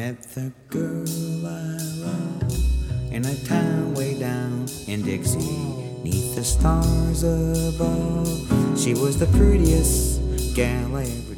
met the girl I love in a town way down in Dixie, neath the stars above. She was the prettiest gal I ever